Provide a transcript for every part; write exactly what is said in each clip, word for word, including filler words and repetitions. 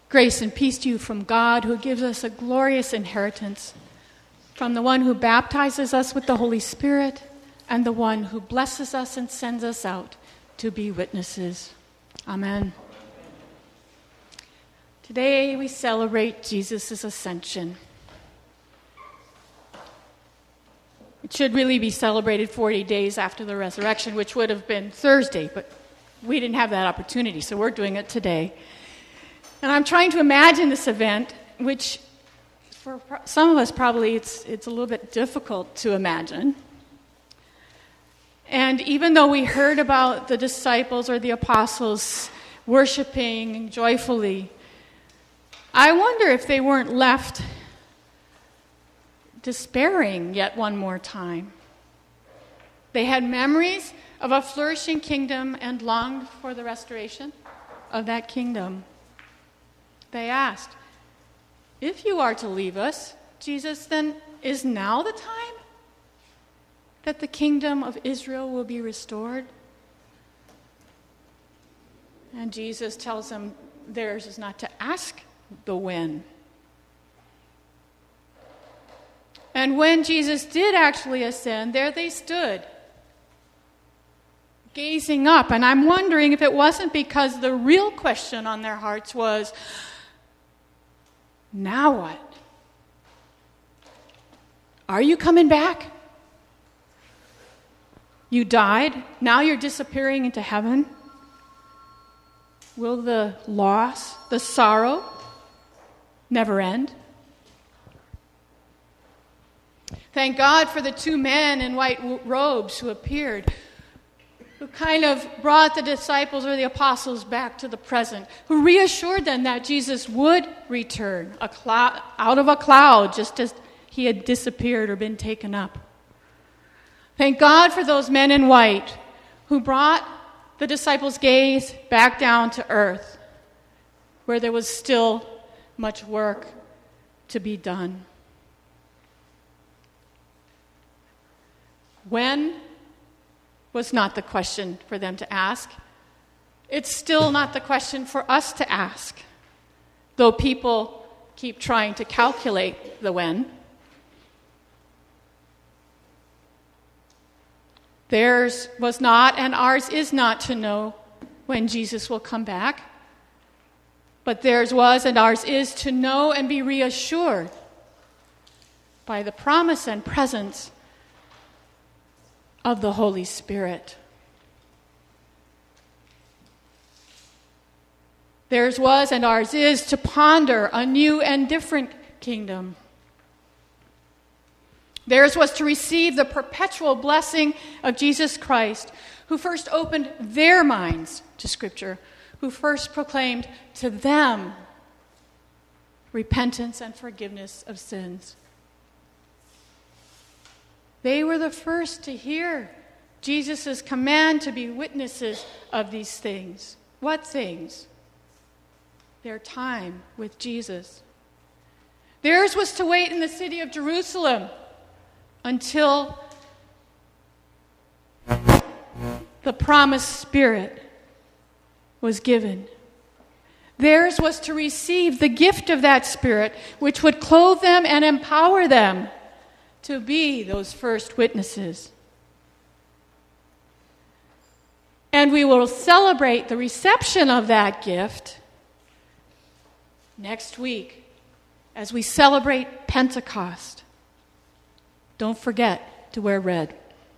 Grace and peace to you from God, who gives us a glorious inheritance, from the one who baptizes us with the Holy Spirit, and the one who blesses us and sends us out to be witnesses. Amen. Today we celebrate Jesus' ascension. It should really be celebrated forty days after the resurrection, which would have been Thursday, but we didn't have that opportunity, so we're doing it today. And I'm trying to imagine this event, which for some of us probably it's it's a little bit difficult to imagine. And even though we heard about the disciples or the apostles worshiping joyfully, I wonder if they weren't left despairing yet one more time. They had memories of a flourishing kingdom and longed for the restoration of that kingdom. They asked, "If you are to leave us, Jesus, then is now the time that the kingdom of Israel will be restored?" And Jesus tells them theirs is not to ask the when. And when Jesus did actually ascend, there they stood, gazing up. And I'm wondering if it wasn't because the real question on their hearts was, now what? Are you coming back? You died. Now you're disappearing into heaven. Will the loss, the sorrow, never end? Thank God for the two men in white robes who appeared, who kind of brought the disciples or the apostles back to the present, who reassured them that Jesus would return a cloud, out of a cloud, just as he had disappeared or been taken up. Thank God for those men in white who brought the disciples' gaze back down to earth, where there was still much work to be done. When was not the question for them to ask. It's still not the question for us to ask, though people keep trying to calculate the when. Theirs was not, and ours is not, to know when Jesus will come back. But theirs was, and ours is, to know and be reassured by the promise and presence of the Holy Spirit. Theirs was, and ours is, to ponder a new and different kingdom. Theirs was to receive the perpetual blessing of Jesus Christ, who first opened their minds to Scripture, who first proclaimed to them repentance and forgiveness of sins. They were the first to hear Jesus' command to be witnesses of these things. What things? Their time with Jesus. Theirs was to wait in the city of Jerusalem until the promised Spirit was given. Theirs was to receive the gift of that Spirit, which would clothe them and empower them to be those first witnesses. And we will celebrate the reception of that gift next week as we celebrate Pentecost. Don't forget to wear red.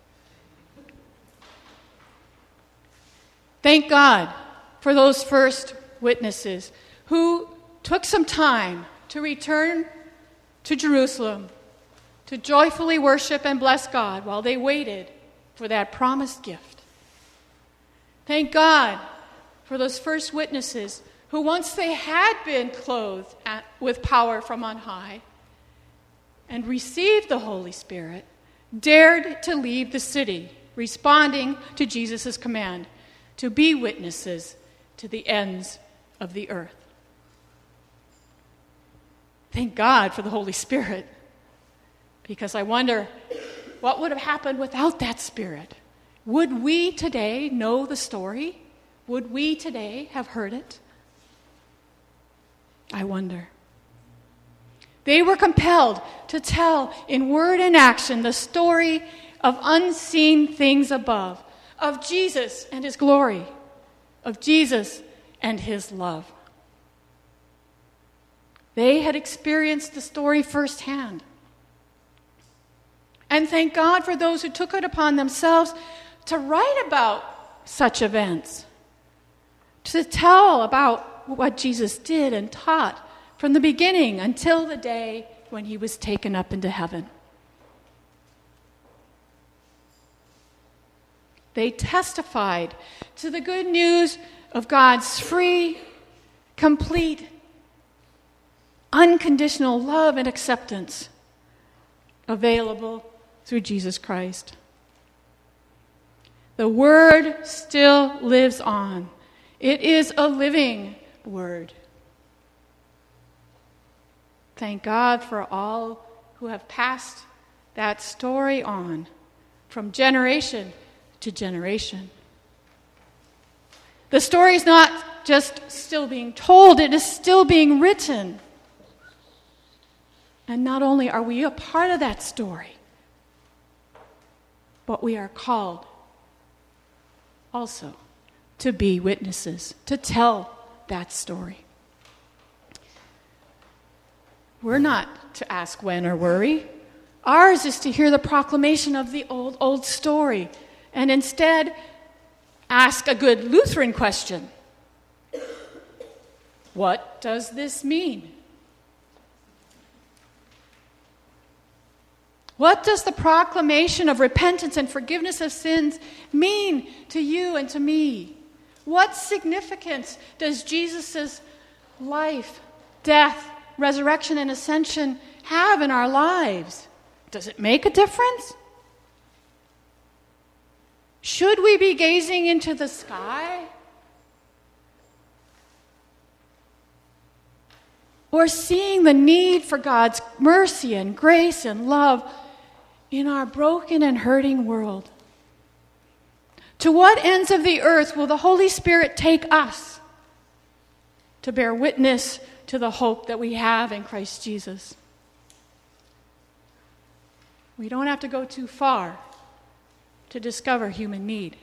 Thank God for those first witnesses who took some time to return to Jerusalem to joyfully worship and bless God while they waited for that promised gift. Thank God for those first witnesses who, once they had been clothed at, with power from on high and received the Holy Spirit, dared to leave the city, responding to Jesus' command to be witnesses to the ends of the earth. Thank God for the Holy Spirit, because I wonder what would have happened without that Spirit. Would we today know the story? Would we today have heard it? I wonder. They were compelled to tell in word and action the story of unseen things above, of Jesus and his glory, of Jesus and his love. They had experienced the story firsthand. And thank God for those who took it upon themselves to write about such events, to tell about what Jesus did and taught from the beginning until the day when he was taken up into heaven. They testified to the good news of God's free, complete, unconditional love and acceptance available through Jesus Christ. The word still lives on. It is a living word. Thank God for all who have passed that story on from generation to generation. The story is not just still being told, it is still being written. And not only are we a part of that story, but we are called also to be witnesses, to tell that story. We're not to ask when or worry. Ours is to hear the proclamation of the old, old story and instead ask a good Lutheran question. What does this mean? What does the proclamation of repentance and forgiveness of sins mean to you and to me? What significance does Jesus' life, death, resurrection, and ascension have in our lives? Does it make a difference? Should we be gazing into the sky? Or seeing the need for God's mercy and grace and love in our broken and hurting world? To what ends of the earth will the Holy Spirit take us to bear witness to the hope that we have in Christ Jesus? We don't have to go too far to discover human need.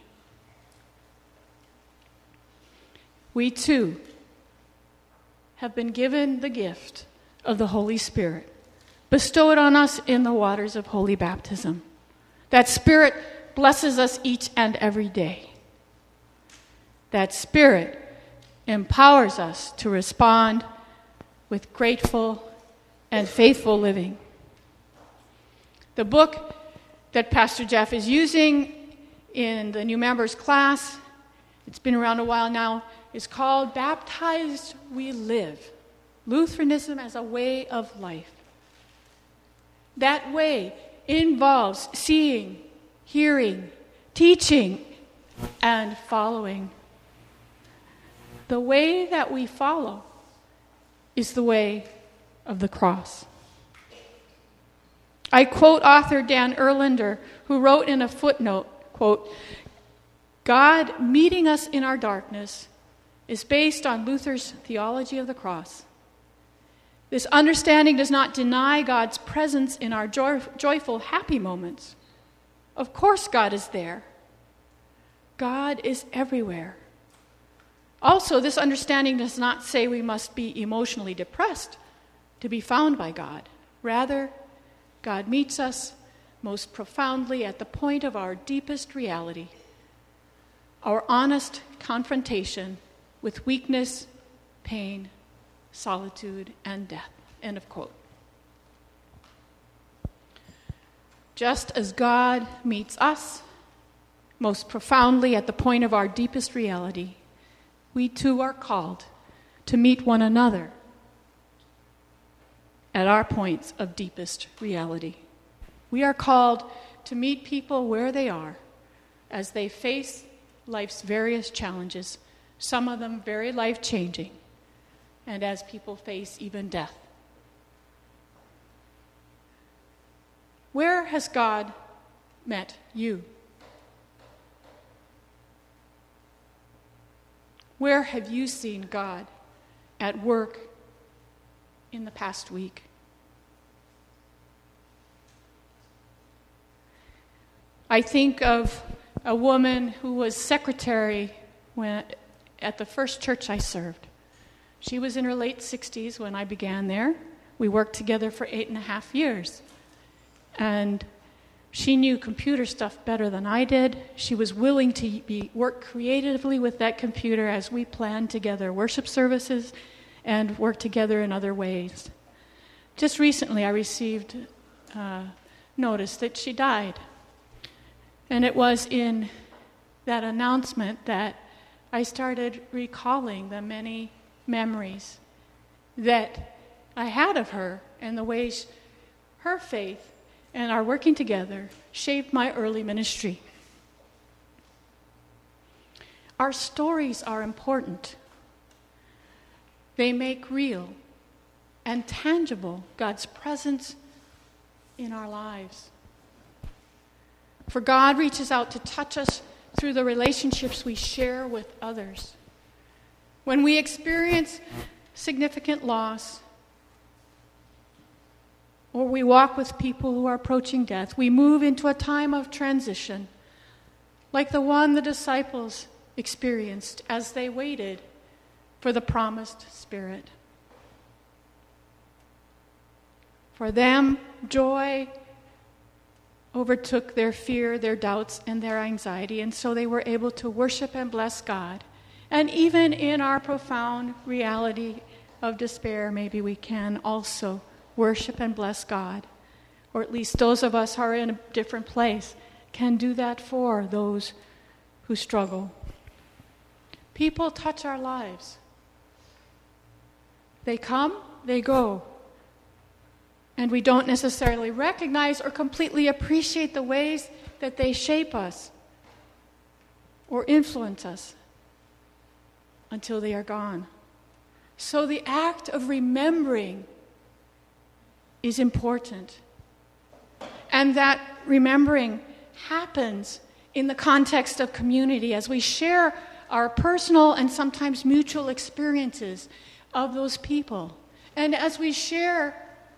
We too have been given the gift of the Holy Spirit, bestowed on us in the waters of holy baptism. That Spirit blesses us each and every day. That Spirit empowers us to respond with grateful and faithful living. The book that Pastor Jeff is using in the new members class, it's been around a while now, is called Baptized We Live, Lutheranism as a Way of Life. That way involves seeing, hearing, teaching, and following. The way that we follow is the way of the cross. I quote author Dan Erlander, who wrote in a footnote, quote, God meeting us in our darkness is based on Luther's theology of the cross. This understanding does not deny God's presence in our joy, joyful, happy moments. Of course God is there. God is everywhere. Also, this understanding does not say we must be emotionally depressed to be found by God. Rather, God meets us most profoundly at the point of our deepest reality, our honest confrontation with weakness, pain, solitude, and death. End of quote. Just as God meets us most profoundly at the point of our deepest reality, we too are called to meet one another at our points of deepest reality. We are called to meet people where they are as they face life's various challenges, some of them very life-changing, and as people face even death. Where has God met you? Where have you seen God at work in the past week. I think of a woman who was secretary when, at the first church I served. She was in her late sixties when I began there. We worked together for eight and a half years. And she knew computer stuff better than I did. She was willing to be, work creatively with that computer as we planned together worship services and work together in other ways. Just recently I received uh, notice that she died. And it was in that announcement that I started recalling the many memories that I had of her and the ways her faith and our working together shaped my early ministry. Our stories are important. They make real and tangible God's presence in our lives. For God reaches out to touch us through the relationships we share with others. When we experience significant loss, or we walk with people who are approaching death, we move into a time of transition, like the one the disciples experienced as they waited for the promised Spirit. For them, joy overtook their fear, their doubts, and their anxiety, and so they were able to worship and bless God. And even in our profound reality of despair, maybe we can also worship and bless God. Or at least those of us who are in a different place can do that for those who struggle. People touch our lives. They come, they go. And we don't necessarily recognize or completely appreciate the ways that they shape us or influence us until they are gone. So the act of remembering is important. And that remembering happens in the context of community as we share our personal and sometimes mutual experiences of those people. And as we share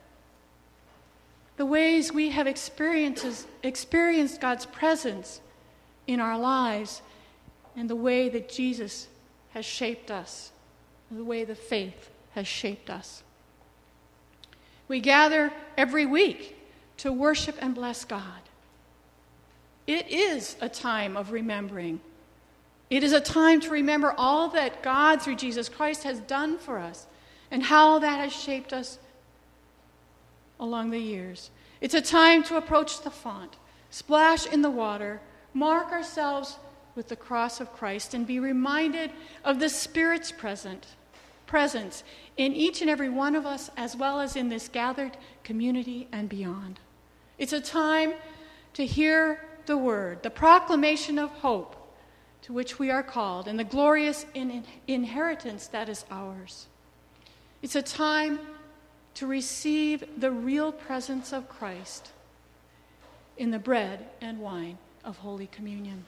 the ways we have experienced, experienced God's presence in our lives and the way that Jesus has shaped us, the way the faith has shaped us. We gather every week to worship and bless God. It is a time of remembering. It is a time to remember all that God, through Jesus Christ, has done for us and how that has shaped us along the years. It's a time to approach the font, splash in the water, mark ourselves with the cross of Christ, and be reminded of the Spirit's present, presence in each and every one of us, as well as in this gathered community and beyond. It's a time to hear the word, the proclamation of hope to which we are called, and the glorious in- inheritance that is ours. It's a time to receive the real presence of Christ in the bread and wine of Holy Communion.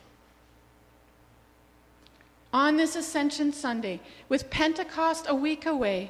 On this Ascension Sunday, with Pentecost a week away,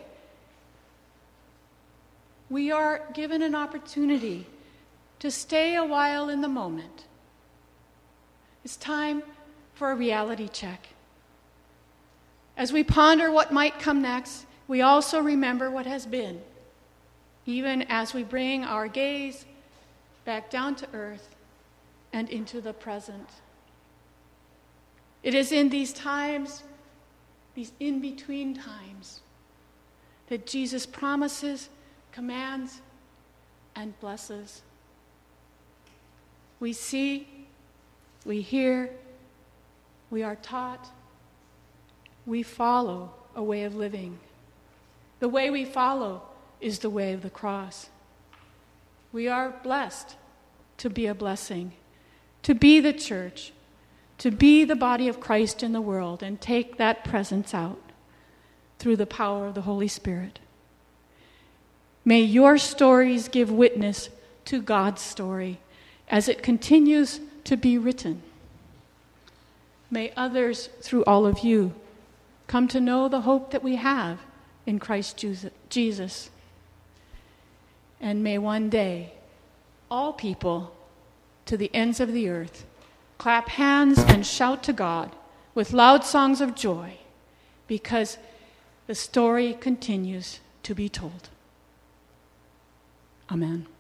we are given an opportunity to stay a while in the moment. It's time for a reality check. As we ponder what might come next, we also remember what has been, even as we bring our gaze back down to earth and into the present. It is in these times, these in-between times, that Jesus promises, commands, and blesses. We see, we hear, we are taught, we follow a way of living. The way we follow is the way of the cross. We are blessed to be a blessing, to be the church, to be the body of Christ in the world and take that presence out through the power of the Holy Spirit. May your stories give witness to God's story as it continues to be written. May others, through all of you, come to know the hope that we have in Christ Jesus. And may one day all people to the ends of the earth clap hands and shout to God with loud songs of joy, because the story continues to be told. Amen.